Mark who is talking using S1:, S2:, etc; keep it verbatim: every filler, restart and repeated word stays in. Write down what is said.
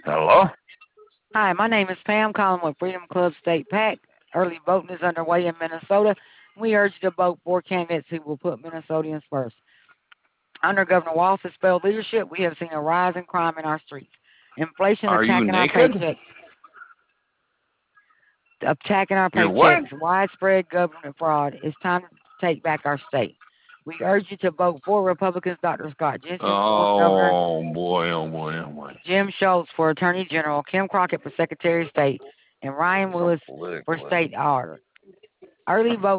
S1: Hello?
S2: Hi, my name is Pam, calling with Freedom Club State PAC. Early voting is underway in Minnesota. We urge you to vote for candidates who will put Minnesotans first. Under Governor Walz's failed leadership, we have seen a rise in crime in our streets. Inflation
S1: Are you
S2: attacking our
S1: naked?
S2: paychecks, attacking our
S1: You're what?
S2: paychecks, widespread government fraud. It's time to take back our state. We urge you to vote for Republicans Doctor Scott Jensen for governor,
S1: Oh boy, oh boy, oh boy.
S2: Jim Schultz for attorney general, Kim Crockett for secretary of state, and Ryan
S1: So
S2: Willis for
S1: political.
S2: state auditor. Early voting